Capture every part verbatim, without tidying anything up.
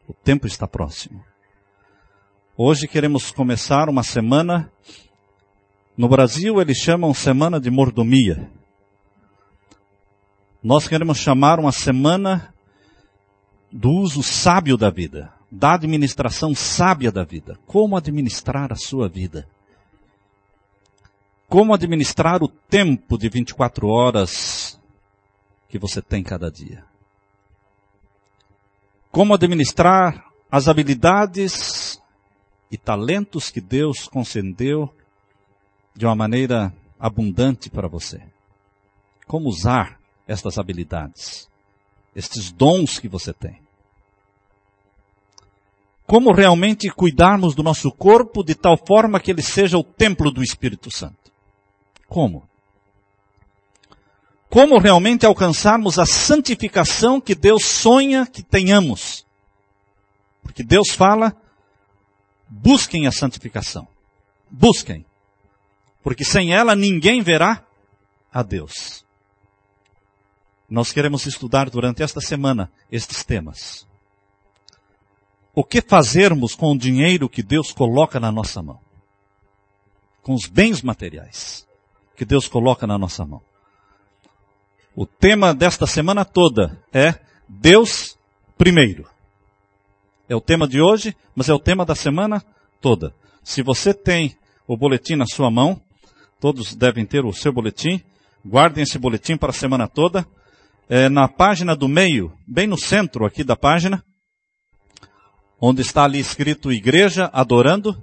O tempo está próximo. Hoje queremos começar uma semana, no Brasil eles chamam semana de mordomia. Nós queremos chamar uma semana do uso sábio da vida, da administração sábia da vida. Como administrar a sua vida? Como administrar o tempo de vinte e quatro horas que você tem cada dia? Como administrar as habilidades e talentos que Deus concedeu de uma maneira abundante para você? Como usar estas habilidades, estes dons que você tem? Como realmente cuidarmos do nosso corpo de tal forma que ele seja o templo do Espírito Santo? Como? Como realmente alcançarmos a santificação que Deus sonha que tenhamos? Porque Deus fala, busquem a santificação. Busquem. Porque sem ela ninguém verá a Deus. Nós queremos estudar durante esta semana estes temas. O que fazermos com o dinheiro que Deus coloca na nossa mão? Com os bens materiais que Deus coloca na nossa mão. O tema desta semana toda é Deus primeiro. É o tema de hoje, mas é o tema da semana toda. Se você tem o boletim na sua mão, todos devem ter o seu boletim, guardem esse boletim para a semana toda. É, na página do meio, bem no centro aqui da página, onde está ali escrito Igreja Adorando,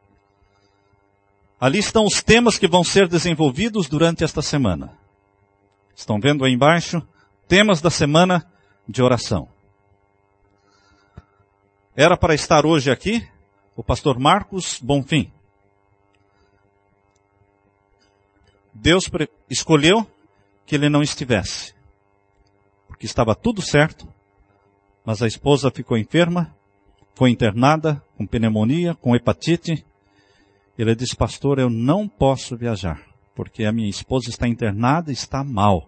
ali estão os temas que vão ser desenvolvidos durante esta semana. Estão vendo aí embaixo? Temas da semana de oração. Era para estar hoje aqui o pastor Marcos Bonfim. Deus escolheu que ele não estivesse, porque estava tudo certo, mas a esposa ficou enferma, foi internada com pneumonia, com hepatite. Ele disse, pastor, eu não posso viajar, porque a minha esposa está internada e está mal.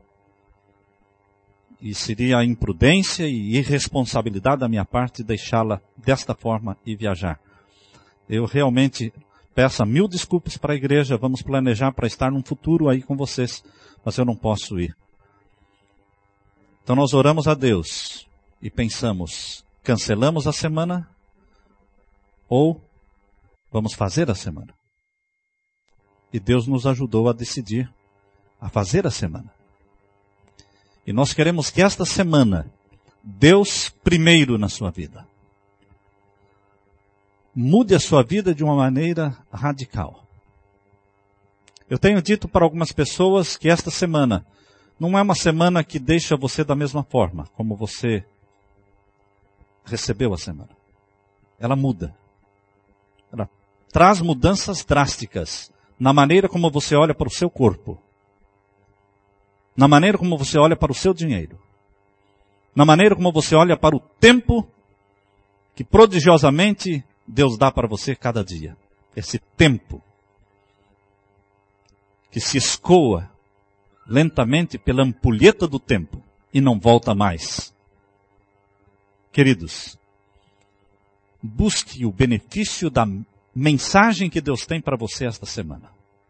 E seria a imprudência e irresponsabilidade da minha parte deixá-la desta forma e viajar. Eu realmente peço mil desculpas para a igreja, vamos planejar para estar num futuro aí com vocês, mas eu não posso ir. Então nós oramos a Deus e pensamos, cancelamos a semana ou vamos fazer a semana? E Deus nos ajudou a decidir a fazer a semana. E nós queremos que esta semana, Deus primeiro na sua vida. Mude a sua vida de uma maneira radical. Eu tenho dito para algumas pessoas que esta semana não é uma semana que deixa você da mesma forma como você recebeu a semana. Ela muda. Ela traz mudanças drásticas na maneira como você olha para o seu corpo. Na maneira como você olha para o seu dinheiro. Na maneira como você olha para o tempo que prodigiosamente Deus dá para você cada dia. Esse tempo que se escoa lentamente pela ampulheta do tempo e não volta mais. Queridos, busque o benefício da mensagem que Deus tem para você esta semana.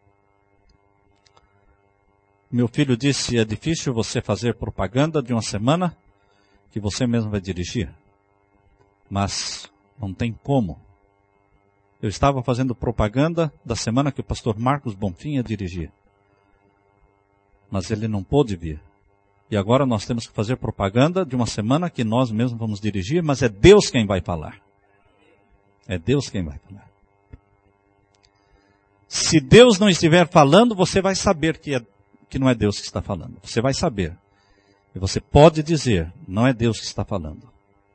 Meu filho disse, é difícil você fazer propaganda de uma semana que você mesmo vai dirigir. Mas não tem como. Eu estava fazendo propaganda da semana que o pastor Marcos Bonfim ia dirigir. Mas ele não pôde vir. E agora nós temos que fazer propaganda de uma semana que nós mesmos vamos dirigir, mas é Deus quem vai falar. É Deus quem vai falar. Se Deus não estiver falando, você vai saber que, é, que não é Deus que está falando. Você vai saber. E você pode dizer, não é Deus que está falando.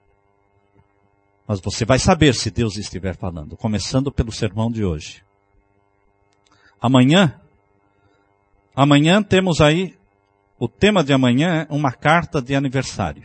Mas você vai saber se Deus estiver falando, começando pelo sermão de hoje. Amanhã, amanhã temos aí, o tema de amanhã é uma carta de aniversário.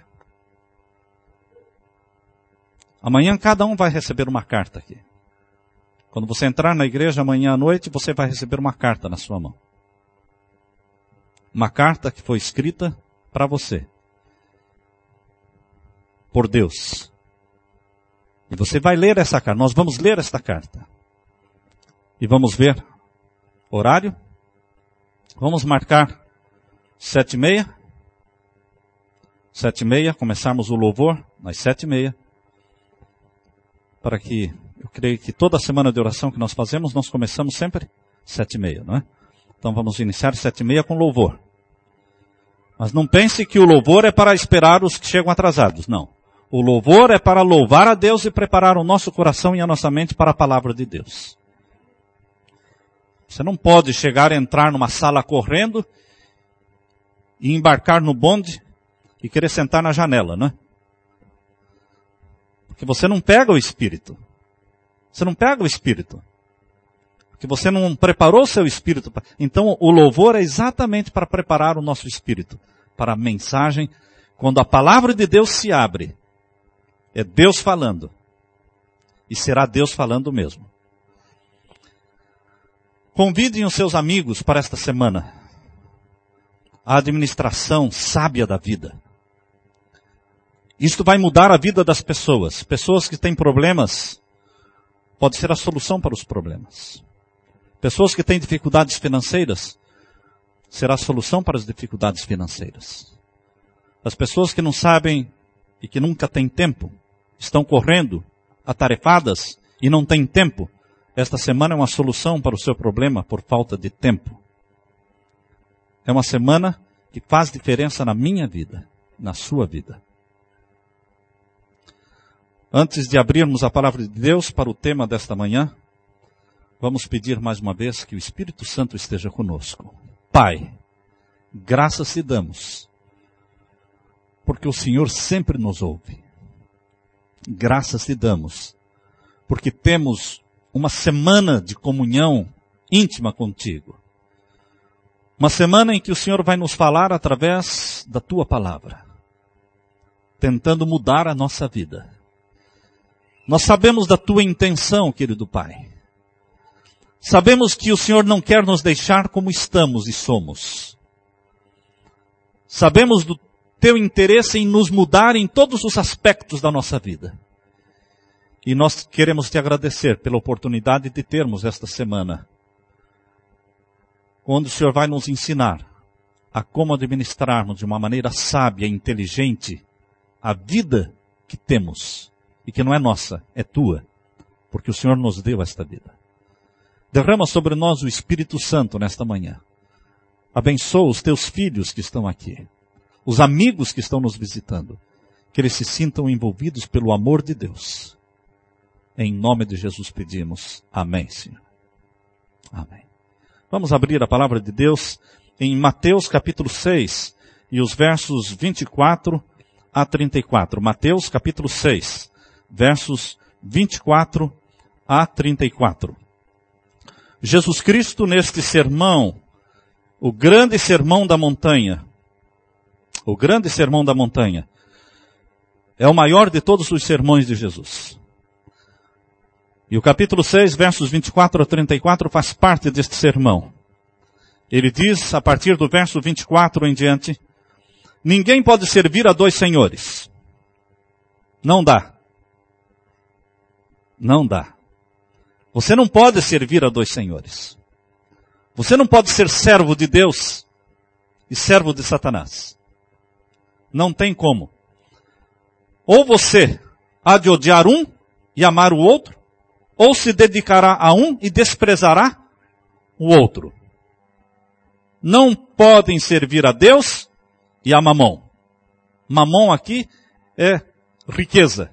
Amanhã cada um vai receber uma carta aqui. Quando você entrar na igreja amanhã à noite, você vai receber uma carta na sua mão. Uma carta que foi escrita para você. Por Deus. E você vai ler essa carta. Nós vamos ler esta carta. E vamos ver horário. Vamos marcar sete e meia. Sete e meia, começarmos o louvor às sete e meia. Para que, eu creio que toda a semana de oração que nós fazemos, nós começamos sempre sete e meia, não é? Então vamos iniciar sete e meia com louvor. Mas não pense que o louvor é para esperar os que chegam atrasados, não. O louvor é para louvar a Deus e preparar o nosso coração e a nossa mente para a palavra de Deus. Você não pode chegar a entrar numa sala correndo e embarcar no bonde e querer sentar na janela, não é? Porque você não pega o Espírito. Você não pega o Espírito. Porque você não preparou o seu Espírito. Então o louvor é exatamente para preparar o nosso Espírito para a mensagem. Quando a palavra de Deus se abre, é Deus falando. E será Deus falando mesmo. Convidem os seus amigos para esta semana. A administração sábia da vida. Isto vai mudar a vida das pessoas. Pessoas que têm problemas, pode ser a solução para os problemas. Pessoas que têm dificuldades financeiras, será a solução para as dificuldades financeiras. As pessoas que não sabem e que nunca têm tempo, estão correndo, atarefadas e não têm tempo. Esta semana é uma solução para o seu problema por falta de tempo. É uma semana que faz diferença na minha vida, na sua vida. Antes de abrirmos a palavra de Deus para o tema desta manhã, vamos pedir mais uma vez que o Espírito Santo esteja conosco. Pai, graças te damos, porque o Senhor sempre nos ouve. Graças te damos, porque temos uma semana de comunhão íntima contigo. Uma semana em que o Senhor vai nos falar através da tua palavra, tentando mudar a nossa vida. Nós sabemos da tua intenção, querido Pai. Sabemos que o Senhor não quer nos deixar como estamos e somos. Sabemos do teu interesse em nos mudar em todos os aspectos da nossa vida. E nós queremos te agradecer pela oportunidade de termos esta semana, onde o Senhor vai nos ensinar a como administrarmos de uma maneira sábia e inteligente a vida que temos. E que não é nossa, é tua, porque o Senhor nos deu esta vida. Derrama sobre nós o Espírito Santo nesta manhã. Abençoa os teus filhos que estão aqui, os amigos que estão nos visitando, que eles se sintam envolvidos pelo amor de Deus. Em nome de Jesus pedimos. Amém, Senhor. Amém. Vamos abrir a palavra de Deus em Mateus capítulo seis e os versos vinte e quatro a trinta e quatro. Mateus capítulo seis. Versos vinte e quatro a trinta e quatro. Jesus Cristo neste sermão, o grande sermão da montanha, o grande sermão da montanha, é o maior de todos os sermões de Jesus. E o capítulo seis, versos vinte e quatro a trinta e quatro faz parte deste sermão. Ele diz, a partir do verso vinte e quatro em diante, ninguém pode servir a dois senhores. Não dá. Não dá. Você não pode servir a dois senhores. Você não pode ser servo de Deus e servo de Satanás. Não tem como. Ou você há de odiar um e amar o outro, ou se dedicará a um e desprezará o outro. Não podem servir a Deus e a Mamon. Mamon aqui é riqueza.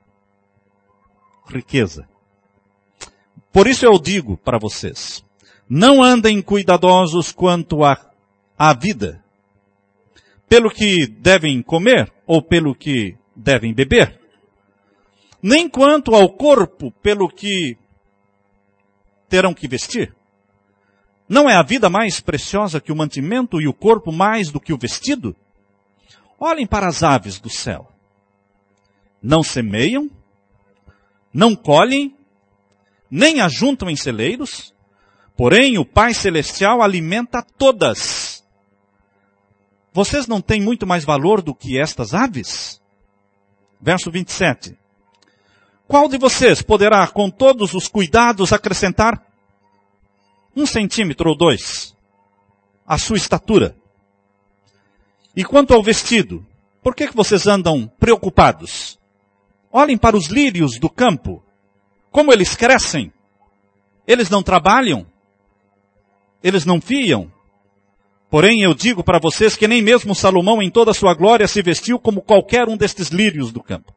Riqueza. Por isso eu digo para vocês, não andem cuidadosos quanto à, à vida, pelo que devem comer ou pelo que devem beber, nem quanto ao corpo pelo que terão que vestir. Não é a vida mais preciosa que o mantimento e o corpo mais do que o vestido? Olhem para as aves do céu. Não semeiam, não colhem, nem ajuntam em celeiros, porém o Pai Celestial alimenta todas. Vocês não têm muito mais valor do que estas aves? Verso vinte e sete. Qual de vocês poderá, com todos os cuidados, acrescentar um centímetro ou dois à sua estatura? E quanto ao vestido, por que que vocês andam preocupados? Olhem para os lírios do campo, como eles crescem. Eles não trabalham, eles não fiam. Porém, eu digo para vocês que nem mesmo Salomão, em toda a sua glória, se vestiu como qualquer um destes lírios do campo.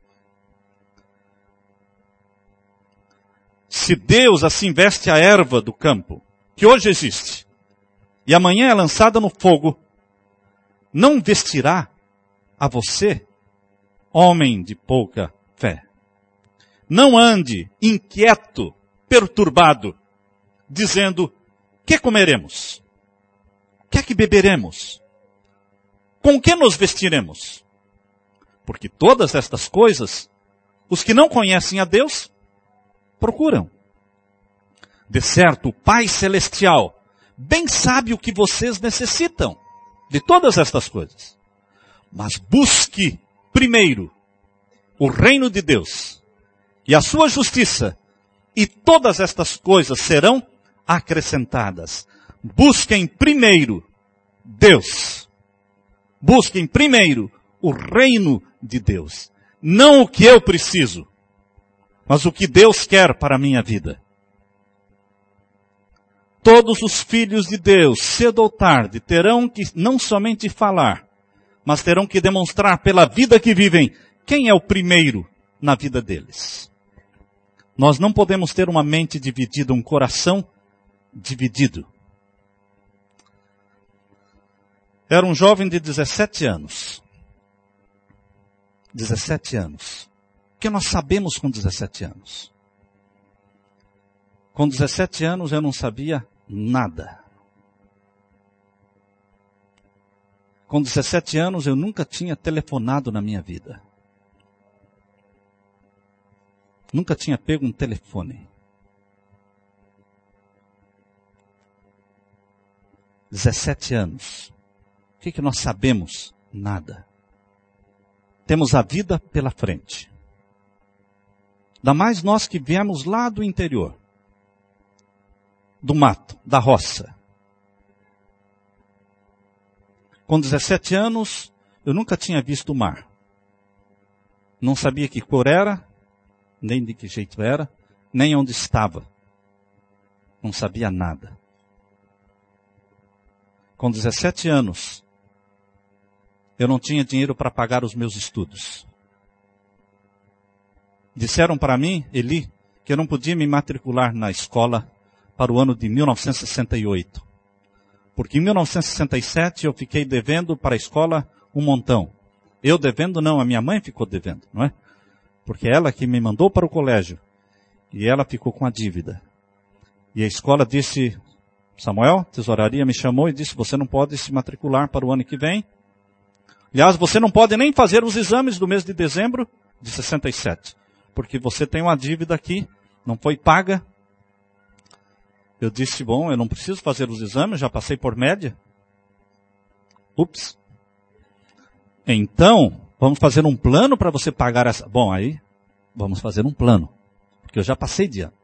Se Deus assim veste a erva do campo, que hoje existe, e amanhã é lançada no fogo, não vestirá a você, homem de pouca fé. Não ande inquieto, perturbado, dizendo, que comeremos? Que é que beberemos? Com que nos vestiremos? Porque todas estas coisas, os que não conhecem a Deus, procuram. De certo, o Pai Celestial bem sabe o que vocês necessitam de todas estas coisas. Mas busque primeiro o reino de Deus e a sua justiça, e todas estas coisas serão acrescentadas. Busquem primeiro Deus. Busquem primeiro o reino de Deus. Não o que eu preciso, mas o que Deus quer para a minha vida. Todos os filhos de Deus, cedo ou tarde, terão que não somente falar, mas terão que demonstrar pela vida que vivem quem é o primeiro na vida deles. Nós não podemos ter uma mente dividida, um coração dividido. Era um jovem de dezessete anos. dezessete anos. O que nós sabemos com dezessete anos? Com dezessete anos eu não sabia nada. Com dezessete anos eu nunca tinha telefonado na minha vida. Nunca tinha pego um telefone. dezessete anos. O que que nós sabemos? Nada. Temos a vida pela frente. Ainda mais nós que viemos lá do interior. Do mato, da roça. Com dezessete anos, eu nunca tinha visto o mar. Não sabia que cor era, nem de que jeito era, nem onde estava. Não sabia nada. Com dezessete anos, eu não tinha dinheiro para pagar os meus estudos. Disseram para mim, Eli, que eu não podia me matricular na escola para o ano de mil novecentos e sessenta e oito. Porque em mil novecentos e sessenta e sete eu fiquei devendo para a escola um montão. Eu devendo não, a minha mãe ficou devendo, não é? Porque ela que me mandou para o colégio. E ela ficou com a dívida. E a escola disse, Samuel, tesouraria me chamou e disse, você não pode se matricular para o ano que vem. Aliás, você não pode nem fazer os exames do mês de dezembro de sessenta e sete. Porque você tem uma dívida aqui, não foi paga. Eu disse, bom, eu não preciso fazer os exames, já passei por média. Ups. Então, vamos fazer um plano para você pagar essa... Bom, aí, vamos fazer um plano. Porque eu já passei de ano.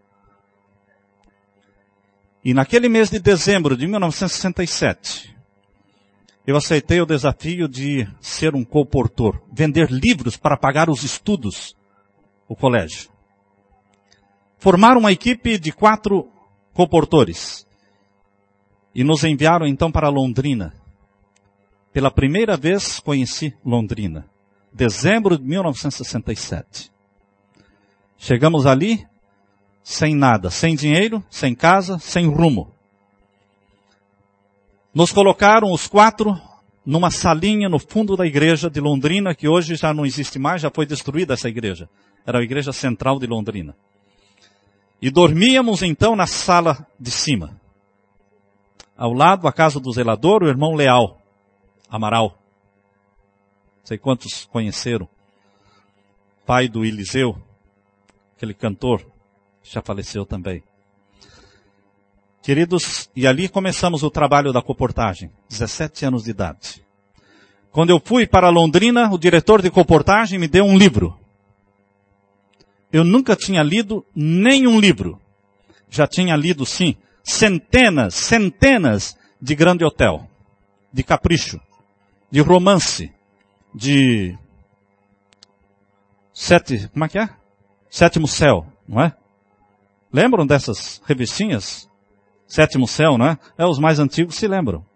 E naquele mês de dezembro de mil novecentos e sessenta e sete, eu aceitei o desafio de ser um colportor, vender livros para pagar os estudos, o colégio. Formar uma equipe de quatro colportores. E nos enviaram então para Londrina. Pela primeira vez conheci Londrina. Dezembro de mil novecentos e sessenta e sete. Chegamos ali sem nada, sem dinheiro, sem casa, sem rumo. Nos colocaram os quatro numa salinha no fundo da igreja de Londrina, que hoje já não existe mais, já foi destruída essa igreja. Era a igreja central de Londrina. E dormíamos então na sala de cima. Ao lado, a casa do zelador, o irmão Leal, Amaral. Não sei quantos conheceram. Pai do Eliseu, aquele cantor, já faleceu também. Queridos, e ali começamos o trabalho da colportagem, dezessete anos de idade. Quando eu fui para Londrina, o diretor de colportagem me deu um livro. eu nunca tinha lido nenhum livro. Já tinha lido, sim, centenas, centenas de Grande Hotel, de Capricho, de romance, de sete, como é que é? Sétimo Céu, não é? Lembram dessas revistinhas? Sétimo Céu, não é? É, os mais antigos se lembram.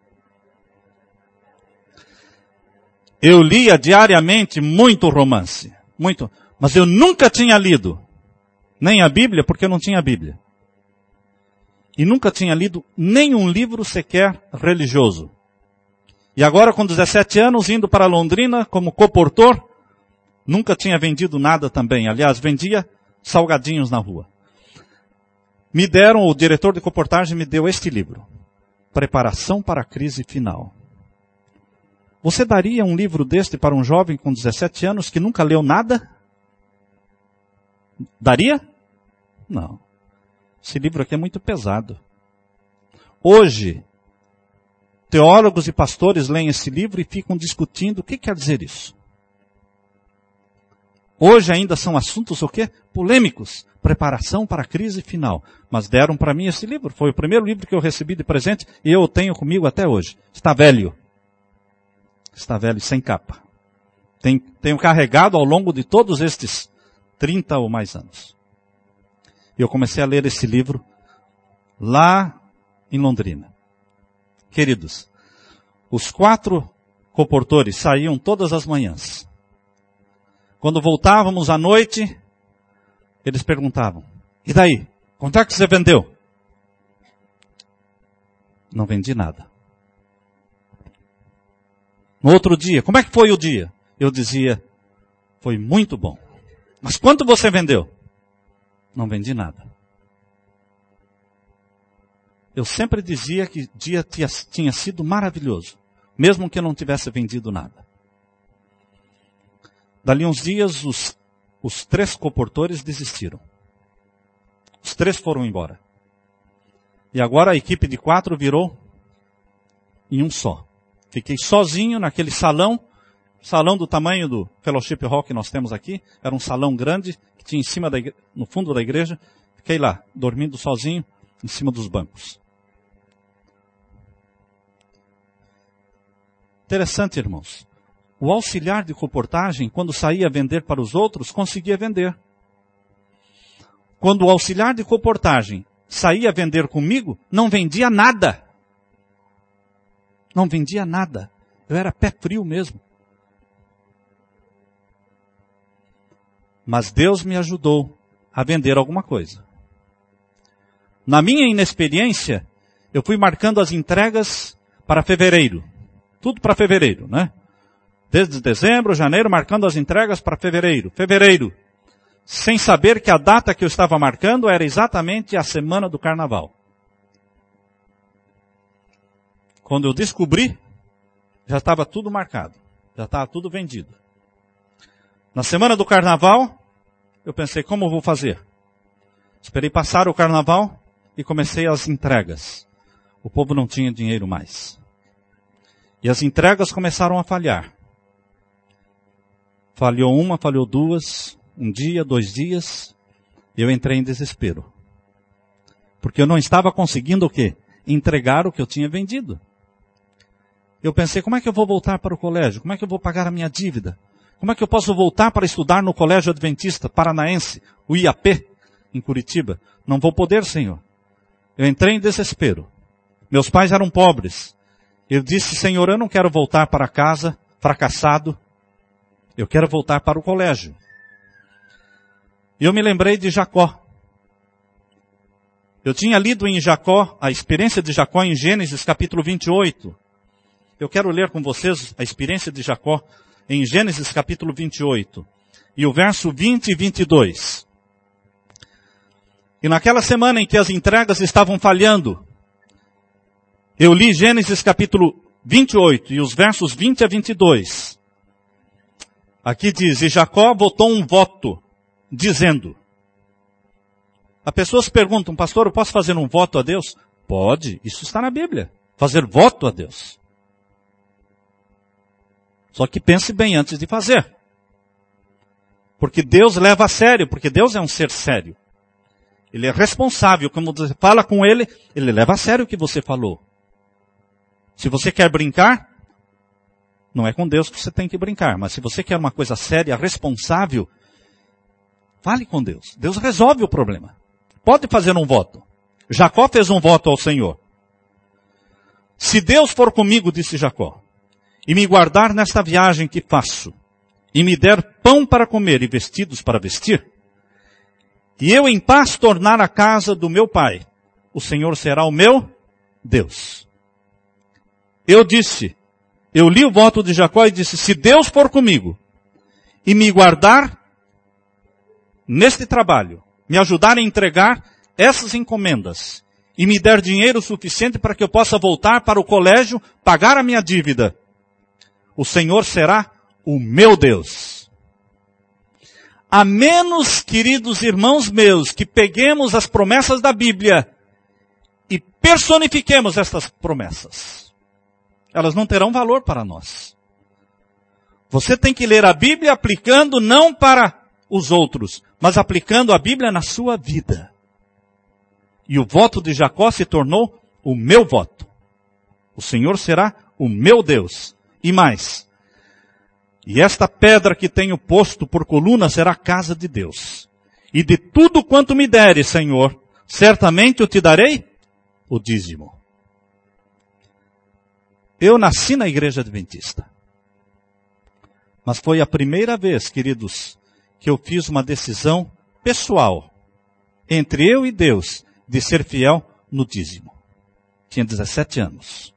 Eu lia diariamente muito romance, muito, mas eu nunca tinha lido nem a Bíblia, porque eu não tinha Bíblia. E nunca tinha lido nenhum livro sequer religioso. E agora, com dezessete anos, indo para Londrina como coportor, nunca tinha vendido nada também. Aliás, vendia salgadinhos na rua. Me deram, o diretor de coportagem me deu este livro. Preparação para a Crise Final. Você daria um livro deste para um jovem com dezessete anos que nunca leu nada? Daria? Não. Esse livro aqui é muito pesado. Hoje, teólogos e pastores leem esse livro e ficam discutindo o que quer dizer isso. Hoje ainda são assuntos o quê? Polêmicos. Preparação para a crise final. Mas deram para mim esse livro. Foi o primeiro livro que eu recebi de presente e eu o tenho comigo até hoje. Está velho. Está velho, sem capa. Tenho, tenho carregado ao longo de todos estes trinta ou mais anos. E eu comecei a ler esse livro lá em Londrina. Queridos, os quatro coportores saíam todas as manhãs. Quando voltávamos à noite, eles perguntavam, e daí? Quanto é que você vendeu? Não vendi nada. No outro dia, como é que foi o dia? Eu dizia, foi muito bom. Mas quanto você vendeu? Não vendi nada. Eu sempre dizia que o dia tinha sido maravilhoso, mesmo que eu não tivesse vendido nada. Dali uns dias, os, os três coportores desistiram. Os três foram embora. E agora a equipe de quatro virou em um só. Fiquei sozinho naquele salão, salão do tamanho do Fellowship Hall que nós temos aqui. Era um salão grande, que tinha em cima da igre... no fundo da igreja. Fiquei lá, dormindo sozinho, em cima dos bancos. Interessante, irmãos. O auxiliar de coportagem, quando saía vender para os outros, conseguia vender. Quando o auxiliar de coportagem saía vender comigo, não vendia nada. Não vendia nada. Eu era pé frio mesmo. Mas Deus me ajudou a vender alguma coisa. Na minha inexperiência, eu fui marcando as entregas para fevereiro. Tudo para fevereiro, né? Desde dezembro, janeiro, marcando as entregas para fevereiro. Fevereiro. Sem saber que a data que eu estava marcando era exatamente a semana do carnaval. Quando eu descobri, já estava tudo marcado. Já estava tudo vendido. Na semana do carnaval, eu pensei, como eu vou fazer? Esperei passar o carnaval e comecei as entregas. O povo não tinha dinheiro mais. E as entregas começaram a falhar. Falhou uma, falhou duas, um dia, dois dias. Eu entrei em desespero. Porque eu não estava conseguindo o quê? Entregar o que eu tinha vendido. Eu pensei, como é que eu vou voltar para o colégio? Como é que eu vou pagar a minha dívida? Como é que eu posso voltar para estudar no Colégio Adventista Paranaense, o I A P, em Curitiba? Não vou poder, Senhor. Eu entrei em desespero. Meus pais eram pobres. Eu disse, Senhor, eu não quero voltar para casa fracassado. Eu quero voltar para o colégio. E eu me lembrei de Jacó. Eu tinha lido em Jacó, a experiência de Jacó em Gênesis capítulo vinte e oito. Eu quero ler com vocês a experiência de Jacó em Gênesis capítulo vinte e oito. E o verso vinte e vinte e dois. E naquela semana em que as entregas estavam falhando, eu li Gênesis capítulo vinte e oito e os versos vinte a vinte e dois. Aqui diz, e Jacó votou um voto, dizendo. As pessoas perguntam, pastor, eu posso fazer um voto a Deus? Pode, isso está na Bíblia. Fazer voto a Deus. Só que pense bem antes de fazer. Porque Deus leva a sério, porque Deus é um ser sério. Ele é responsável, quando você fala com Ele, Ele leva a sério o que você falou. Se você quer brincar, não é com Deus que você tem que brincar, mas se você quer uma coisa séria, responsável, fale com Deus. Deus resolve o problema. Pode fazer um voto. Jacó fez um voto ao Senhor. Se Deus for comigo, disse Jacó, e me guardar nesta viagem que faço, e me der pão para comer e vestidos para vestir, e eu em paz tornar a casa do meu pai, o Senhor será o meu Deus. Eu disse, eu li o voto de Jacó e disse, se Deus for comigo, e me guardar neste trabalho, me ajudar a entregar essas encomendas, e me der dinheiro suficiente para que eu possa voltar para o colégio, pagar a minha dívida, o Senhor será o meu Deus. A menos, queridos irmãos meus, que peguemos as promessas da Bíblia e personifiquemos estas promessas, elas não terão valor para nós. Você tem que ler a Bíblia aplicando não para os outros, mas aplicando a Bíblia na sua vida. E o voto de Jacó se tornou o meu voto. O Senhor será o meu Deus. E mais, e esta pedra que tenho posto por coluna será a casa de Deus. E de tudo quanto me deres, Senhor, certamente eu te darei o dízimo. Eu nasci na igreja adventista. Mas foi a primeira vez, queridos, que eu fiz uma decisão pessoal entre eu e Deus de ser fiel no dízimo. Tinha dezessete anos.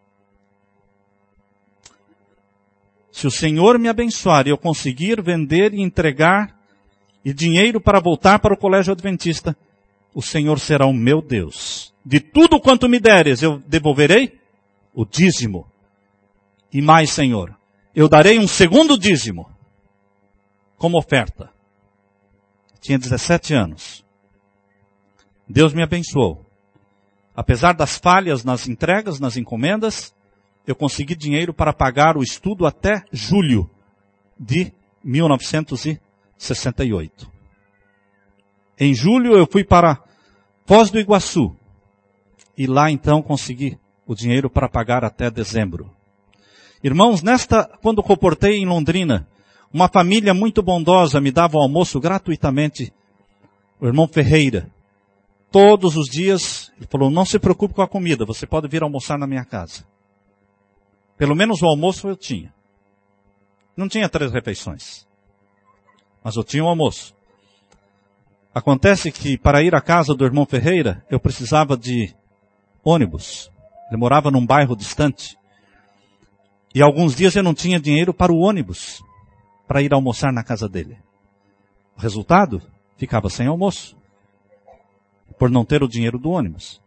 Se o Senhor me abençoar e eu conseguir vender e entregar e dinheiro para voltar para o colégio adventista, o Senhor será o meu Deus. De tudo quanto me deres, eu devolverei o dízimo. E mais, Senhor, eu darei um segundo dízimo como oferta. Tinha dezessete anos. Deus me abençoou. Apesar das falhas nas entregas, nas encomendas, eu consegui dinheiro para pagar o estudo até julho de mil novecentos e sessenta e oito. Em julho eu fui para Foz do Iguaçu. E lá então consegui o dinheiro para pagar até dezembro. Irmãos, nesta, quando comportei em Londrina, uma família muito bondosa me dava o almoço gratuitamente. O irmão Ferreira. Todos os dias, ele falou, não se preocupe com a comida, você pode vir almoçar na minha casa. Pelo menos o almoço eu tinha. Não tinha três refeições. Mas eu tinha o almoço. Acontece que para ir à casa do irmão Ferreira, eu precisava de ônibus. Ele morava num bairro distante. E alguns dias eu não tinha dinheiro para o ônibus, para ir almoçar na casa dele. O resultado, ficava sem almoço, por não ter o dinheiro do ônibus.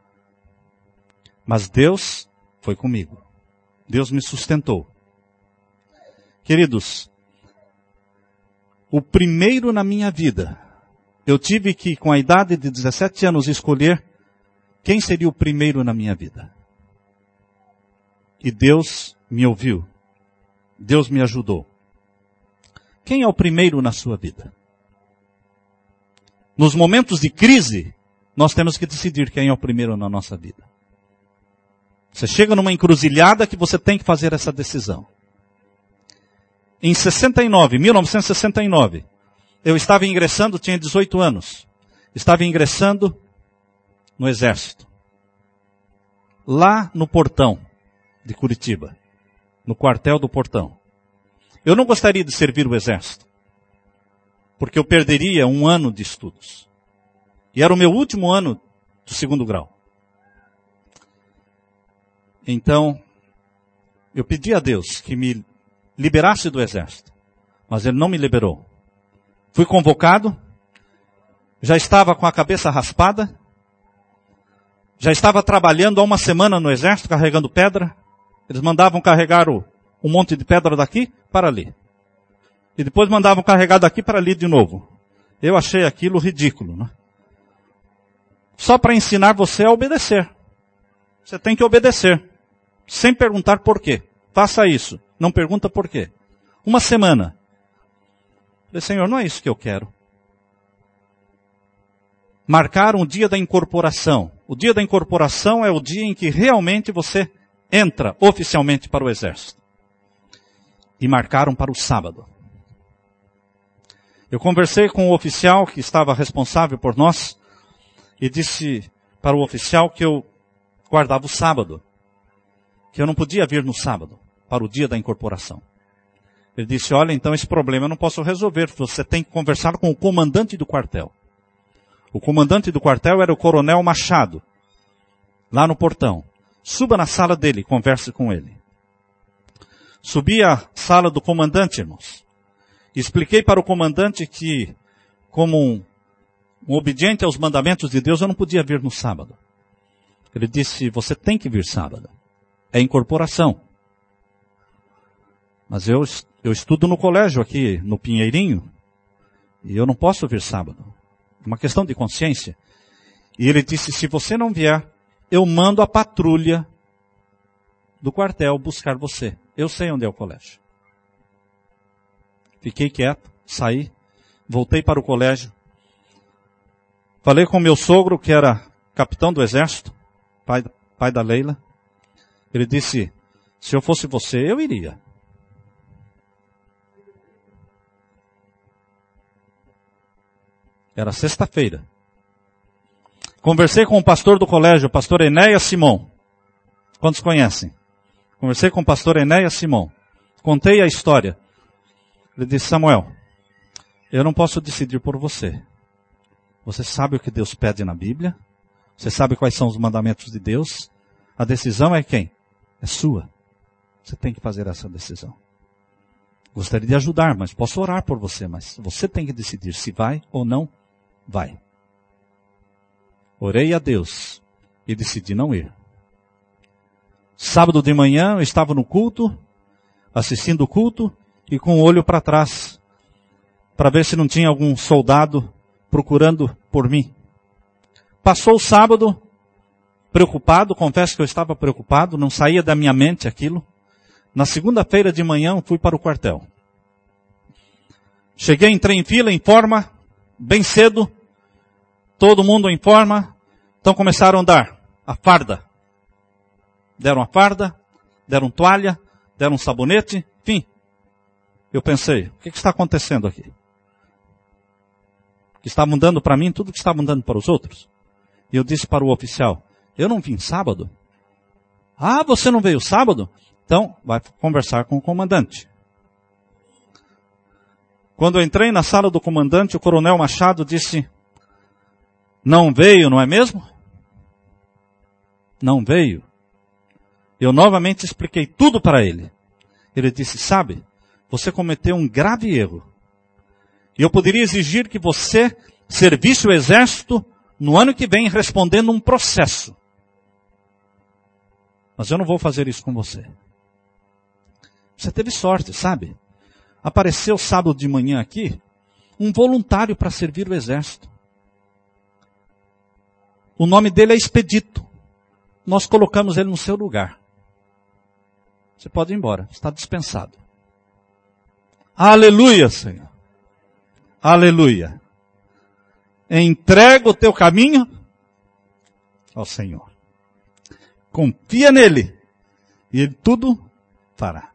Mas Deus foi comigo. Deus me sustentou. Queridos, o primeiro na minha vida, eu tive que, com a idade de dezessete anos, escolher quem seria o primeiro na minha vida. E Deus me ouviu. Deus me ajudou. Quem é o primeiro na sua vida? Nos momentos de crise, nós temos que decidir quem é o primeiro na nossa vida. Você chega numa encruzilhada que você tem que fazer essa decisão. Em sessenta e nove, mil novecentos e sessenta e nove, eu estava ingressando, tinha dezoito anos, estava ingressando no exército. Lá no portão de Curitiba, no quartel do portão. Eu não gostaria de servir o exército, porque eu perderia um ano de estudos. E era o meu último ano do segundo grau. Então, eu pedi a Deus que me liberasse do exército, mas Ele não me liberou. Fui convocado, já estava com a cabeça raspada, já estava trabalhando há uma semana no exército, carregando pedra. Eles mandavam carregar o, um monte de pedra daqui para ali. E depois mandavam carregar daqui para ali de novo. Eu achei aquilo ridículo, né? Só para ensinar você a obedecer. Você tem que obedecer. Sem perguntar por quê. Faça isso. Não pergunta por quê. Uma semana. falei, Senhor, não é isso que eu quero. Marcaram o dia da incorporação. O dia da incorporação é o dia em que realmente você entra oficialmente para o exército. E marcaram para o sábado. Eu conversei com o oficial que estava responsável por nós e disse para o oficial que eu guardava o sábado, que eu não podia vir no sábado para o dia da incorporação. Ele disse, olha, então esse problema eu não posso resolver, você tem que conversar com o comandante do quartel. O comandante do quartel era o coronel Machado, lá no portão. Suba na sala dele e converse com ele. Subi à sala do comandante, irmãos. Expliquei para o comandante que, como um, um obediente aos mandamentos de Deus, eu não podia vir no sábado. Ele disse, você tem que vir sábado. É incorporação. Mas eu, eu estudo no colégio aqui, no Pinheirinho, e eu não posso vir sábado. É uma questão de consciência. E ele disse, se você não vier, eu mando a patrulha do quartel buscar você. Eu sei onde é o colégio. Fiquei quieto, saí, voltei para o colégio. Falei com meu sogro, que era capitão do exército, pai, pai da Leila. Ele disse, se eu fosse você, eu iria. Era sexta-feira. Conversei com o pastor do colégio, o pastor Enéas Simão. Quantos conhecem? Conversei com o pastor Enéas Simão. Contei a história. Ele disse, Samuel, eu não posso decidir por você. Você sabe o que Deus pede na Bíblia? Você sabe quais são os mandamentos de Deus? A decisão é quem? É sua. Você tem que fazer essa decisão. Gostaria de ajudar, mas posso orar por você, mas você tem que decidir se vai ou não vai. Orei a Deus e decidi não ir. Sábado de manhã eu estava no culto, assistindo o culto e com o olho para trás, para ver se não tinha algum soldado procurando por mim. Passou o sábado, preocupado, confesso que eu estava preocupado, não saía da minha mente aquilo. Na segunda-feira de manhã eu fui para o quartel. Cheguei, entrei em fila, em forma, bem cedo, todo mundo em forma, então começaram a dar a farda. Deram a farda, deram toalha, deram um sabonete, enfim. Eu pensei, o que está acontecendo aqui? Que está mudando para mim tudo que está mudando para os outros. E eu disse para o oficial, eu não vim sábado. Ah, você não veio sábado? Então, vai conversar com o comandante. Quando eu entrei na sala do comandante, o coronel Machado disse, não veio, não é mesmo? Não veio. Eu novamente expliquei tudo para ele. Ele disse, sabe, você cometeu um grave erro. E eu poderia exigir que você servisse o exército no ano que vem respondendo um processo. Mas eu não vou fazer isso com você. Você teve sorte, sabe? Apareceu sábado de manhã aqui um voluntário para servir o exército. O nome dele é Expedito. Nós colocamos ele no seu lugar. Você pode ir embora, está dispensado. Aleluia, Senhor. Aleluia. Entrega o teu caminho ao Senhor. Confia nele e ele tudo fará.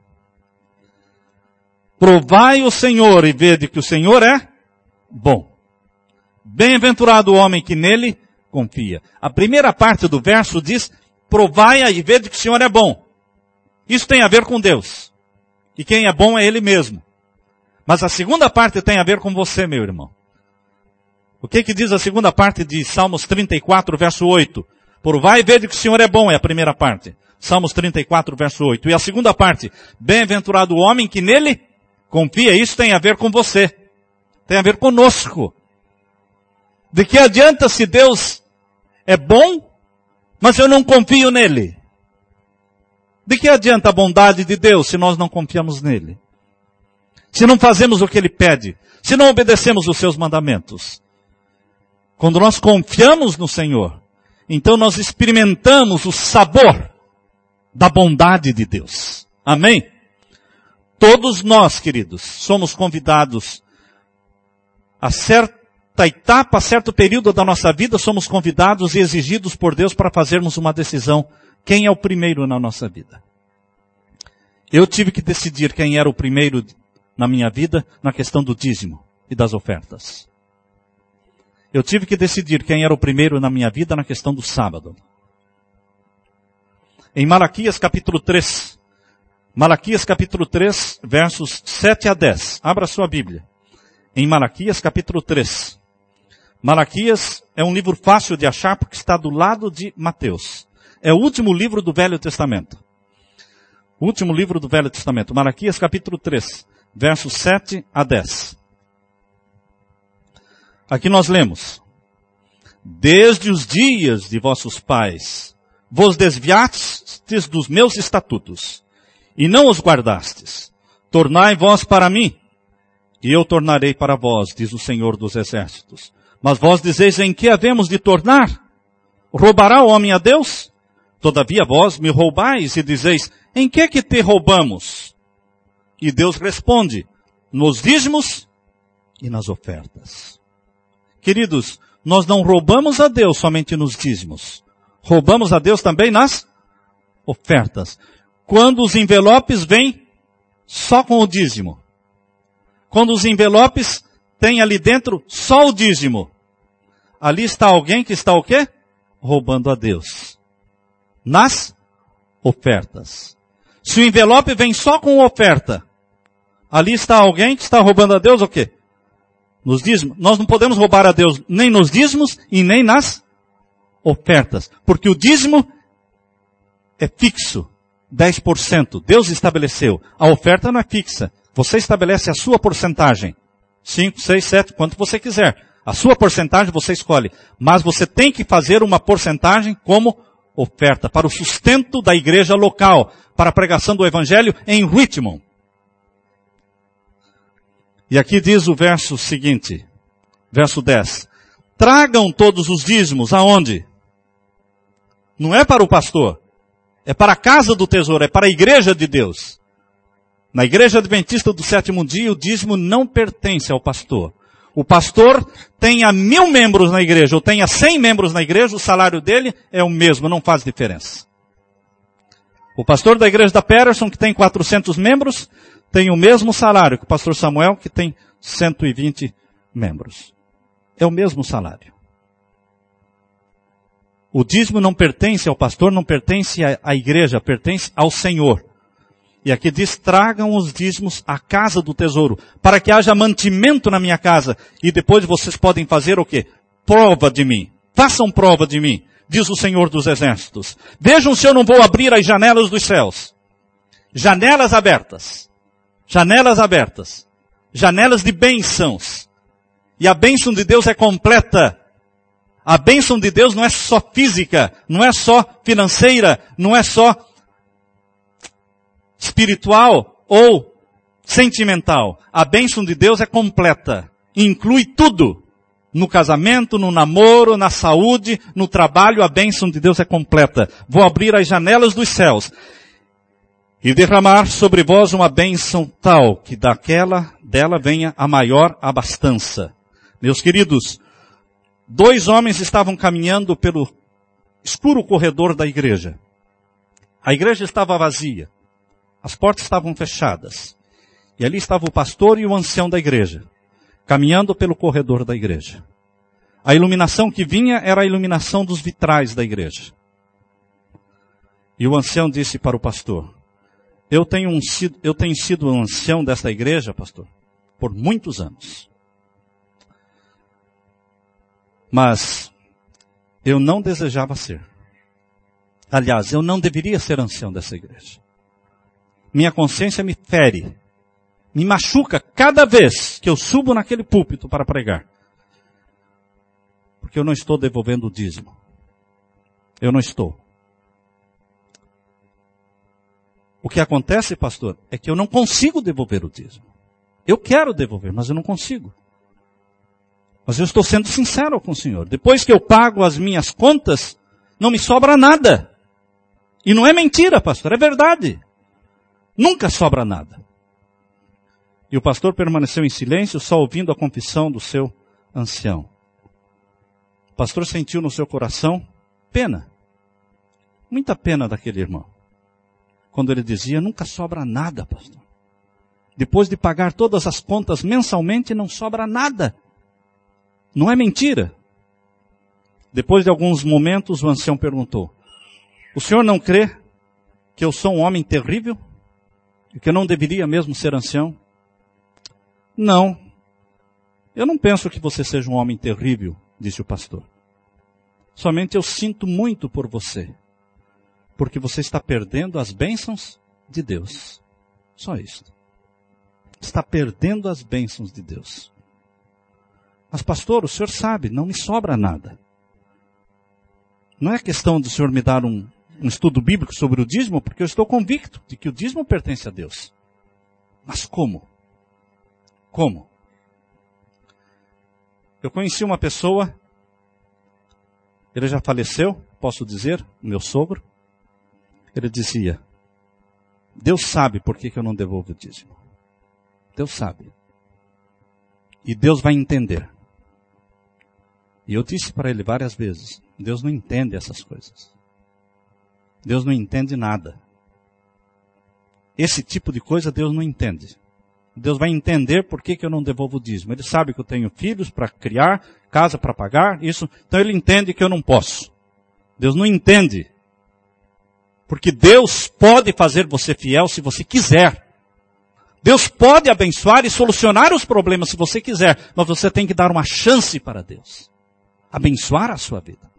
Provai o Senhor e vede que o Senhor é bom. Bem-aventurado o homem que nele confia. A primeira parte do verso diz, provai e vede que o Senhor é bom. Isso tem a ver com Deus. E quem é bom é Ele mesmo. Mas a segunda parte tem a ver com você, meu irmão. O que que diz a segunda parte de Salmos trinta e quatro, verso oito? Provai e vede que o Senhor é bom, é a primeira parte. Salmos trinta e quatro, verso oito. E a segunda parte, bem-aventurado o homem que nele confia. Isso tem a ver com você. Tem a ver conosco. De que adianta se Deus é bom, mas eu não confio nele? De que adianta a bondade de Deus se nós não confiamos nele? Se não fazemos o que ele pede? Se não obedecemos os seus mandamentos? Quando nós confiamos no Senhor, então nós experimentamos o sabor da bondade de Deus. Amém? Todos nós, queridos, somos convidados A certa etapa, a certo período da nossa vida, somos convidados e exigidos por Deus para fazermos uma decisão. Quem é o primeiro na nossa vida? Eu tive que decidir quem era o primeiro na minha vida na questão do dízimo e das ofertas. Eu tive que decidir quem era o primeiro na minha vida na questão do sábado. Em Malaquias capítulo três, Malaquias capítulo três, versos sete a dez. Abra sua Bíblia. Em Malaquias capítulo três. Malaquias é um livro fácil de achar porque está do lado de Mateus. É o último livro do Velho Testamento. O último livro do Velho Testamento. Malaquias capítulo três, versos sete a dez. Aqui nós lemos: desde os dias de vossos pais, vos desviastes dos meus estatutos, e não os guardastes. Tornai vós para mim, e eu tornarei para vós, diz o Senhor dos Exércitos. Mas vós dizeis, em que havemos de tornar? Roubará o homem a Deus? Todavia vós me roubais e dizeis, em que é que te roubamos? E Deus responde, nos dízimos e nas ofertas. Queridos, nós não roubamos a Deus somente nos dízimos. Roubamos a Deus também nas ofertas. Quando os envelopes vêm só com o dízimo. Quando os envelopes têm ali dentro só o dízimo. Ali está alguém que está o quê? Roubando a Deus. Nas ofertas. Se o envelope vem só com oferta, ali está alguém que está roubando a Deus o quê? Nos dízimos. Nós não podemos roubar a Deus nem nos dízimos e nem nas ofertas. Porque o dízimo é fixo. dez por cento. Deus estabeleceu. A oferta não é fixa. Você estabelece a sua porcentagem. cinco, seis, sete, quanto você quiser. A sua porcentagem você escolhe. Mas você tem que fazer uma porcentagem como oferta. Para o sustento da igreja local. Para a pregação do evangelho em Richmond. E aqui diz o verso seguinte. Verso dez. Tragam todos os dízimos. Aonde? Não é para o pastor. É para a casa do tesouro. É para a igreja de Deus. Na igreja adventista do sétimo dia, o dízimo não pertence ao pastor. O pastor tenha mil membros na igreja, ou tenha cem membros na igreja, o salário dele é o mesmo, não faz diferença. O pastor da igreja da Patterson, que tem quatrocentos membros, tem o mesmo salário que o pastor Samuel, que tem cento e vinte membros. É o mesmo salário. O dízimo não pertence ao pastor, não pertence à igreja, pertence ao Senhor. E aqui diz, tragam os dízimos à casa do tesouro, para que haja mantimento na minha casa. E depois vocês podem fazer o quê? Prova de mim. Façam prova de mim, diz o Senhor dos Exércitos. Vejam se eu não vou abrir as janelas dos céus. Janelas abertas. Janelas abertas. Janelas de bênçãos. E a bênção de Deus é completa. A bênção de Deus não é só física, não é só financeira, não é só espiritual ou sentimental. A bênção de Deus é completa. Inclui tudo. No casamento, no namoro, na saúde, no trabalho, a bênção de Deus é completa. Vou abrir as janelas dos céus e derramar sobre vós uma bênção tal que daquela, dela venha a maior abastança. Meus queridos, dois homens estavam caminhando pelo escuro corredor da igreja. A igreja estava vazia. As portas estavam fechadas. E ali estava o pastor e o ancião da igreja, caminhando pelo corredor da igreja. A iluminação que vinha era a iluminação dos vitrais da igreja. E o ancião disse para o pastor, eu tenho, um, eu tenho sido um ancião desta igreja, pastor, por muitos anos. Mas eu não desejava ser. Aliás, eu não deveria ser ancião dessa igreja. Minha consciência me fere, me machuca cada vez que eu subo naquele púlpito para pregar. Porque eu não estou devolvendo o dízimo. Eu não estou. O que acontece, pastor, é que eu não consigo devolver o dízimo. Eu quero devolver, mas eu não consigo. Mas eu estou sendo sincero com o Senhor. Depois que eu pago as minhas contas, não me sobra nada. E não é mentira, pastor, é verdade. Nunca sobra nada. E o pastor permaneceu em silêncio, só ouvindo a confissão do seu ancião. O pastor sentiu no seu coração pena. Muita pena daquele irmão. Quando ele dizia, nunca sobra nada, pastor. Depois de pagar todas as contas mensalmente, não sobra nada. Não é mentira. Depois de alguns momentos, o ancião perguntou, o senhor não crê que eu sou um homem terrível? E que eu não deveria mesmo ser ancião? Não. Eu não penso que você seja um homem terrível, disse o pastor. Somente eu sinto muito por você. Porque você está perdendo as bênçãos de Deus. Só isso. Está perdendo as bênçãos de Deus. Mas pastor, o senhor sabe, não me sobra nada. Não é questão do senhor me dar um, um estudo bíblico sobre o dízimo, porque eu estou convicto de que o dízimo pertence a Deus. Mas como? Como? Eu conheci uma pessoa, ele já faleceu, posso dizer, meu sogro. Ele dizia, Deus sabe por que, que eu não devolvo o dízimo. Deus sabe. E Deus vai entender. E eu disse para ele várias vezes, Deus não entende essas coisas. Deus não entende nada. Esse tipo de coisa Deus não entende. Deus vai entender por que, que eu não devolvo o dízimo. Ele sabe que eu tenho filhos para criar, casa para pagar, isso. Então ele entende que eu não posso. Deus não entende. Porque Deus pode fazer você fiel se você quiser. Deus pode abençoar e solucionar os problemas se você quiser. Mas você tem que dar uma chance para Deus. Abençoar a sua vida.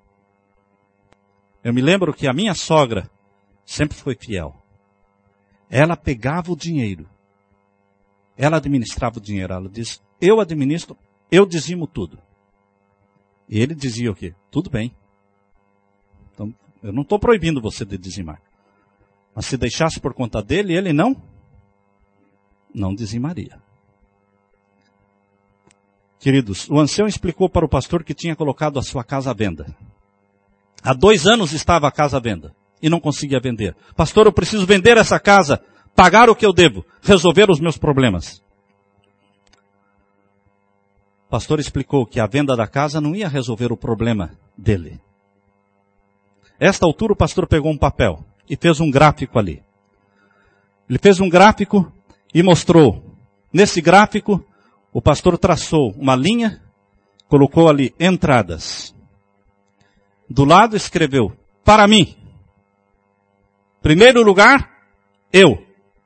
Eu me lembro que a minha sogra sempre foi fiel. Ela pegava o dinheiro. Ela administrava o dinheiro. Ela disse, eu administro, eu dizimo tudo. E ele dizia o quê? Tudo bem. Então, eu não estou proibindo você de dizimar. Mas se deixasse por conta dele, ele não, não dizimaria. Queridos, o ancião explicou para o pastor que tinha colocado a sua casa à venda. Há dois anos estava a casa à venda e não conseguia vender. Pastor, eu preciso vender essa casa, pagar o que eu devo, resolver os meus problemas. O pastor explicou que a venda da casa não ia resolver o problema dele. A esta altura o pastor pegou um papel e fez um gráfico ali. Ele fez um gráfico e mostrou. Nesse gráfico, o pastor traçou uma linha, colocou ali entradas. Do lado escreveu, para mim. Primeiro lugar, eu.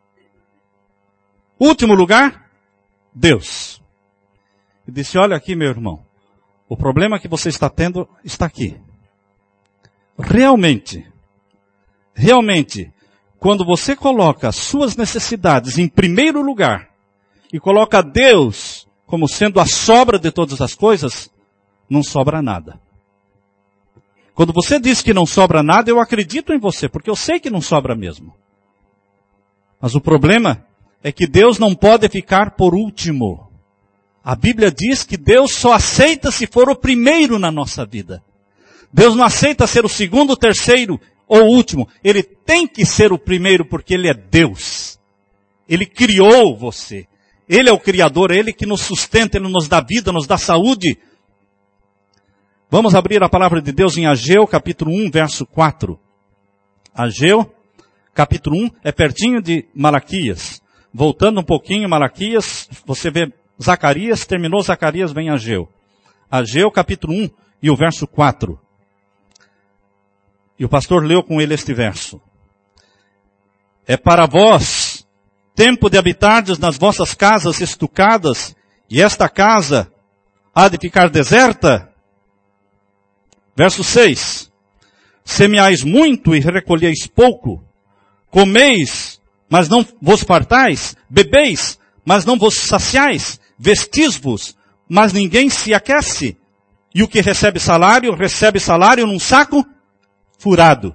Último lugar, Deus. E disse, olha aqui, meu irmão, o problema que você está tendo está aqui. Realmente, realmente, quando você coloca as suas necessidades em primeiro lugar e coloca Deus como sendo a sobra de todas as coisas, não sobra nada. Quando você diz que não sobra nada, eu acredito em você, porque eu sei que não sobra mesmo. Mas o problema é que Deus não pode ficar por último. A Bíblia diz que Deus só aceita se for o primeiro na nossa vida. Deus não aceita ser o segundo, o terceiro ou o último. Ele tem que ser o primeiro porque Ele é Deus. Ele criou você. Ele é o Criador, é Ele que nos sustenta, Ele nos dá vida, nos dá saúde. Vamos abrir a palavra de Deus em Ageu, capítulo um, verso quatro. Ageu, capítulo um, é pertinho de Malaquias. Voltando um pouquinho, Malaquias, você vê Zacarias, terminou Zacarias, vem Ageu. Ageu, capítulo um, e o verso quatro. E o pastor leu com ele este verso. É para vós, tempo de habitardes nas vossas casas estucadas, e esta casa há de ficar deserta? Verso seis. Semeais muito e recolheis pouco. Comeis, mas não vos fartais. Bebeis, mas não vos saciais. Vestis-vos, mas ninguém se aquece. E o que recebe salário, recebe salário num saco furado.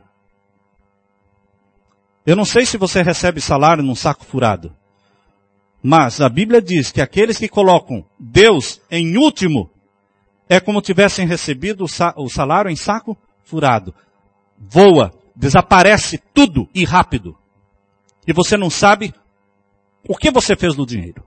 Eu não sei se você recebe salário num saco furado. Mas a Bíblia diz que aqueles que colocam Deus em último, é como tivessem recebido o salário em saco furado. Voa, desaparece tudo e rápido. E você não sabe O que você fez no dinheiro?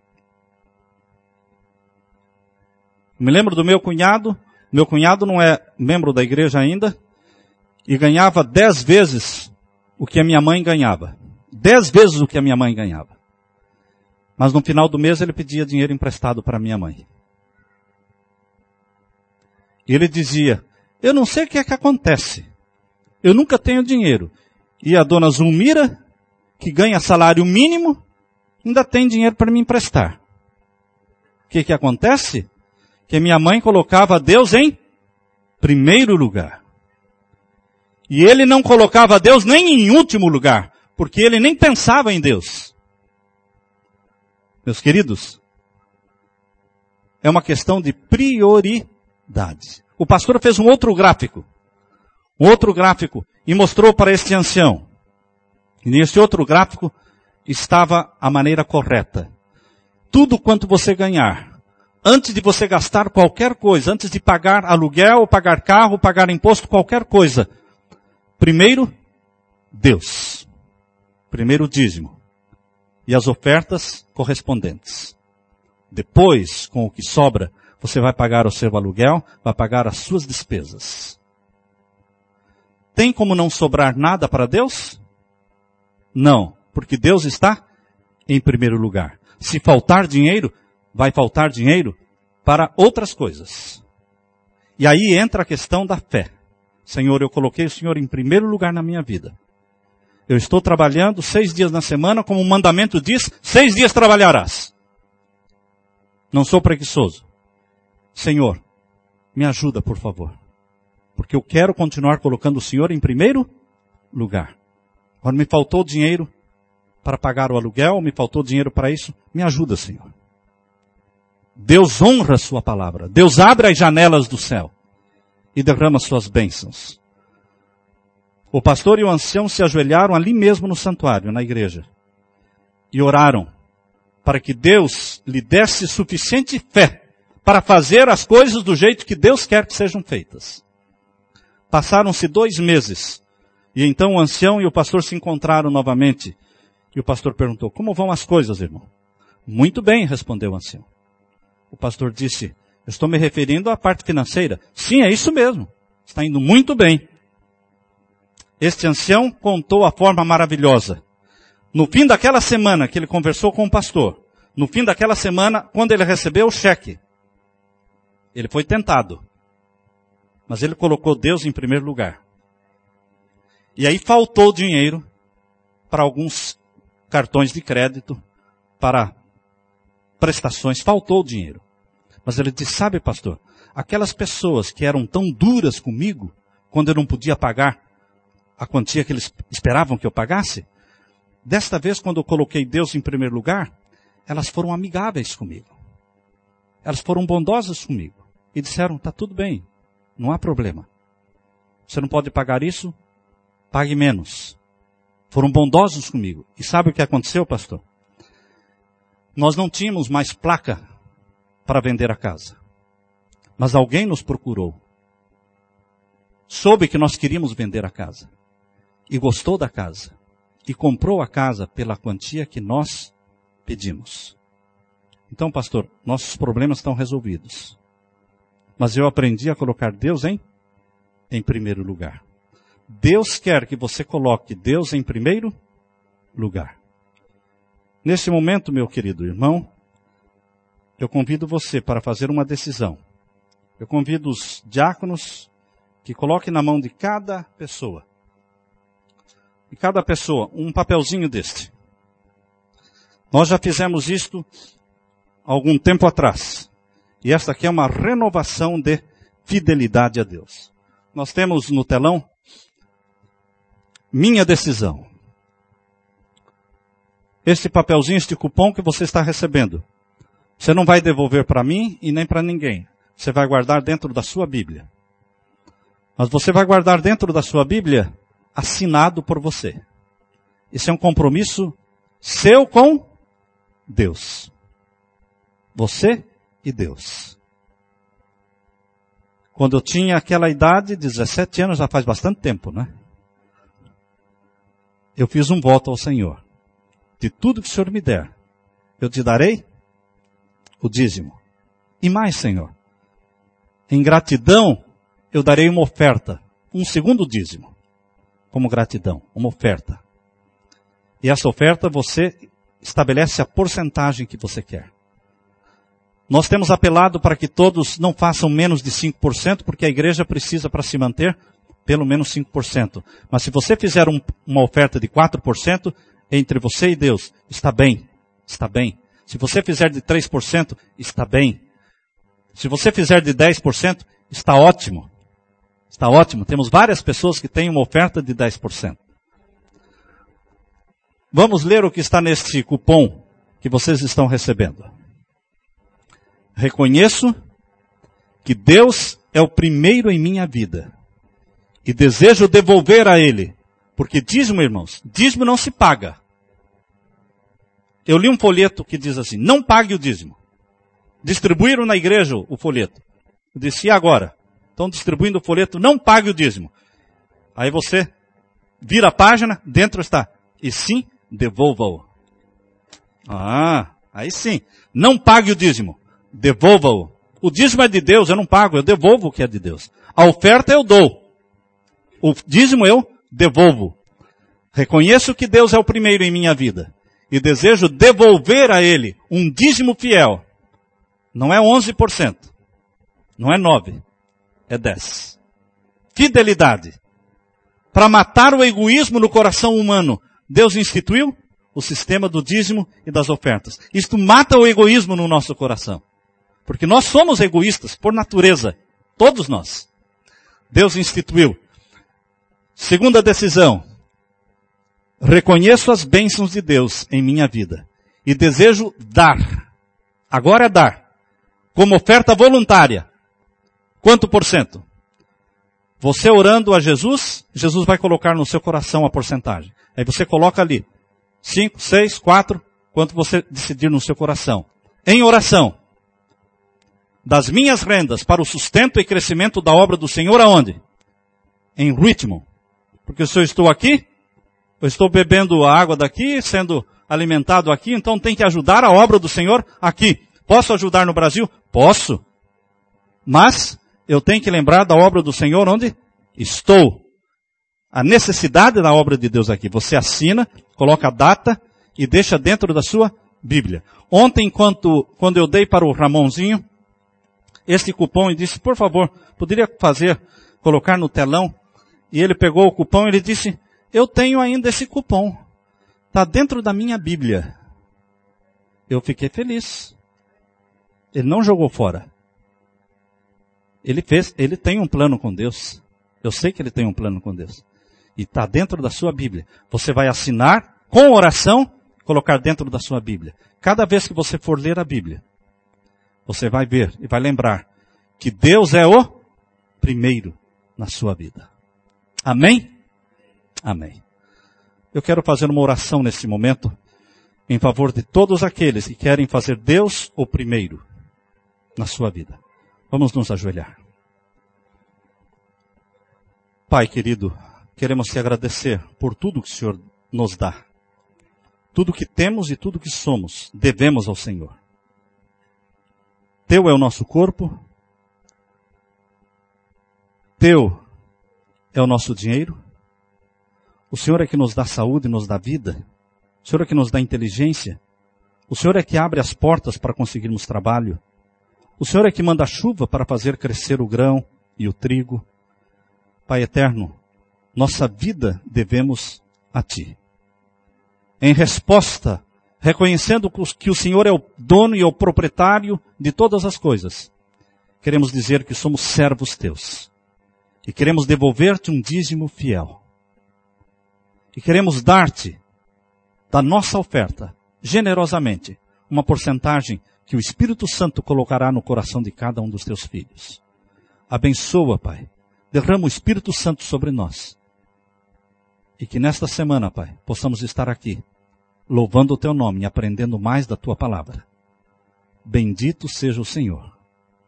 Me lembro do meu cunhado. Meu cunhado não é membro da igreja ainda. E ganhava dez vezes o que a minha mãe ganhava. Dez vezes o que a minha mãe ganhava. Mas no final do mês ele pedia dinheiro emprestado para minha mãe. E ele dizia, eu não sei o que é que acontece. Eu nunca tenho dinheiro. E a dona Zulmira, que ganha salário mínimo, ainda tem dinheiro para me emprestar. O que que acontece? Que minha mãe colocava Deus em primeiro lugar. E ele não colocava Deus nem em último lugar, porque ele nem pensava em Deus. Meus queridos, é uma questão de prioridade. O pastor fez um outro gráfico, um outro gráfico, e mostrou para este ancião. E nesse outro gráfico estava a maneira correta. Tudo quanto você ganhar, antes de você gastar qualquer coisa, antes de pagar aluguel, pagar carro, pagar imposto, qualquer coisa, primeiro, Deus. Primeiro o dízimo. E as ofertas correspondentes. Depois, com o que sobra, você vai pagar o seu aluguel, vai pagar as suas despesas. Tem como não sobrar nada para Deus? Não, porque Deus está em primeiro lugar. Se faltar dinheiro, vai faltar dinheiro para outras coisas. E aí entra a questão da fé. Senhor, eu coloquei o Senhor em primeiro lugar na minha vida. Eu estou trabalhando seis dias na semana, como o mandamento diz, seis dias trabalharás. Não sou preguiçoso. Senhor, me ajuda, por favor. Porque eu quero continuar colocando o Senhor em primeiro lugar. Agora me faltou dinheiro para pagar o aluguel, me faltou dinheiro para isso. Me ajuda, Senhor. Deus honra a sua palavra. Deus abre as janelas do céu e derrama suas bênçãos. O pastor e o ancião se ajoelharam ali mesmo no santuário, na igreja, e oraram para que Deus lhe desse suficiente fé para fazer as coisas do jeito que Deus quer que sejam feitas. Passaram-se dois meses, e então o ancião e o pastor se encontraram novamente, e o pastor perguntou, como vão as coisas, irmão? Muito bem, respondeu o ancião. O pastor disse, eu estou me referindo à parte financeira. Sim, é isso mesmo, está indo muito bem. Este ancião contou a forma maravilhosa. No fim daquela semana que ele conversou com o pastor, no fim daquela semana, quando ele recebeu o cheque, ele foi tentado. Mas ele colocou Deus em primeiro lugar. E aí faltou dinheiro para alguns cartões de crédito, para prestações, faltou dinheiro. Mas ele disse, sabe, pastor, aquelas pessoas que eram tão duras comigo, quando eu não podia pagar a quantia que eles esperavam que eu pagasse, desta vez, quando eu coloquei Deus em primeiro lugar, elas foram amigáveis comigo. Elas foram bondosas comigo. E disseram, está tudo bem, não há problema. Você não pode pagar isso? Pague menos. Foram bondosos comigo. E sabe o que aconteceu, pastor? Nós não tínhamos mais placa para vender a casa. Mas alguém nos procurou. Soube que nós queríamos vender a casa. E gostou da casa. E comprou a casa pela quantia que nós pedimos. Então, pastor, nossos problemas estão resolvidos. Mas eu aprendi a colocar Deus em, em primeiro lugar. Deus quer que você coloque Deus em primeiro lugar. Neste momento, meu querido irmão, eu convido você para fazer uma decisão. Eu convido os diáconos que coloquem na mão de cada pessoa, de cada pessoa, um papelzinho deste. Nós já fizemos isto há algum tempo atrás. E esta aqui é uma renovação de fidelidade a Deus. Nós temos no telão, minha decisão. Este papelzinho, este cupom que você está recebendo, você não vai devolver para mim e nem para ninguém. Você vai guardar dentro da sua Bíblia. Mas você vai guardar dentro da sua Bíblia assinado por você. Isso é um compromisso seu com Deus. Você e Deus. Quando eu tinha aquela idade, dezessete anos, já faz bastante tempo, né? Eu fiz um voto ao Senhor. de tudo que o Senhor me der, eu te darei o dízimo. E mais, Senhor, em gratidão, eu darei uma oferta, um segundo dízimo, como gratidão, uma oferta. E essa oferta você estabelece a porcentagem que você quer. Nós temos apelado para que todos não façam menos de cinco por cento, porque a igreja precisa, para se manter, pelo menos cinco por cento. Mas se você fizer um, uma oferta de quatro por cento, entre você e Deus, está bem, está bem. Se você fizer de três por cento, está bem. Se você fizer de dez por cento, está ótimo. Está ótimo. Temos várias pessoas que têm uma oferta de dez por cento. Vamos ler o que está neste cupom que vocês estão recebendo. Reconheço que Deus é o primeiro em minha vida e desejo devolver a Ele, porque dízimo, irmãos, dízimo não se paga. Eu li um folheto que diz assim, não pague o dízimo. Distribuíram na igreja o folheto. Eu disse, e agora? Estão distribuindo o folheto, não pague o dízimo. Aí você vira a página, dentro está, e sim, devolva-o. Ah, aí sim, não pague o dízimo. Devolva-o. O dízimo é de Deus, eu não pago, eu devolvo o que é de Deus. A oferta eu dou. O dízimo eu devolvo. Reconheço que Deus é o primeiro em minha vida. E desejo devolver a Ele um dízimo fiel. Não é onze por cento. Não é nove por cento. É dez por cento. Fidelidade. Para matar o egoísmo no coração humano, Deus instituiu o sistema do dízimo e das ofertas. Isto mata o egoísmo no nosso coração. Porque nós somos egoístas, por natureza. Todos nós. Deus instituiu. Segunda decisão. Reconheço as bênçãos de Deus em minha vida. E desejo dar. Agora é dar. Como oferta voluntária. Quanto por cento? Você orando a Jesus, Jesus vai colocar no seu coração a porcentagem. Aí você coloca ali. Cinco, seis, quatro. Quanto você decidir no seu coração. Em oração. Das minhas rendas para o sustento e crescimento da obra do Senhor aonde? Em ritmo. Porque se eu estou aqui, eu estou bebendo a água daqui, sendo alimentado aqui, então tem que ajudar a obra do Senhor aqui. Posso ajudar no Brasil? Posso. Mas eu tenho que lembrar da obra do Senhor onde estou. A necessidade da obra de Deus aqui. Você assina, coloca a data e deixa dentro da sua Bíblia. Ontem, enquanto, quando eu dei para o Ramonzinho este cupom e disse, por favor, poderia fazer, colocar no telão? E ele pegou o cupom e ele disse, eu tenho ainda esse cupom. Está dentro da minha Bíblia. Eu fiquei feliz. Ele não jogou fora. Ele fez, ele tem um plano com Deus. Eu sei que ele tem um plano com Deus. E está dentro da sua Bíblia. Você vai assinar com oração, colocar dentro da sua Bíblia. Cada vez que você for ler a Bíblia, você vai ver e vai lembrar que Deus é o primeiro na sua vida. Amém? Amém. Eu quero fazer uma oração nesse momento em favor de todos aqueles que querem fazer Deus o primeiro na sua vida. Vamos nos ajoelhar. Pai querido, queremos te agradecer por tudo que o Senhor nos dá. Tudo que temos e tudo que somos, devemos ao Senhor. Teu é o nosso corpo. Teu é o nosso dinheiro. O Senhor é que nos dá saúde e nos dá vida. O Senhor é que nos dá inteligência. O Senhor é que abre as portas para conseguirmos trabalho. O Senhor é que manda a chuva para fazer crescer o grão e o trigo. Pai eterno, nossa vida devemos a Ti. Em resposta, reconhecendo que o Senhor é o dono e é o proprietário de todas as coisas, queremos dizer que somos servos Teus. E queremos devolver-Te um dízimo fiel. E queremos dar-Te, da nossa oferta, generosamente, uma porcentagem que o Espírito Santo colocará no coração de cada um dos Teus filhos. Abençoa, Pai. Derrama o Espírito Santo sobre nós. E que nesta semana, Pai, possamos estar aqui, louvando o Teu nome e aprendendo mais da Tua palavra. Bendito seja o Senhor.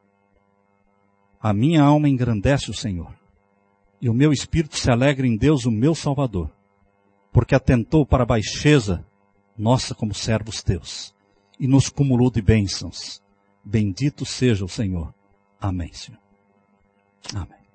A minha alma engrandece o Senhor. E o meu espírito se alegra em Deus, o meu Salvador, porque atentou para a baixeza nossa como servos teus, e nos cumulou de bênçãos. Bendito seja o Senhor. Amém, Senhor. Amém.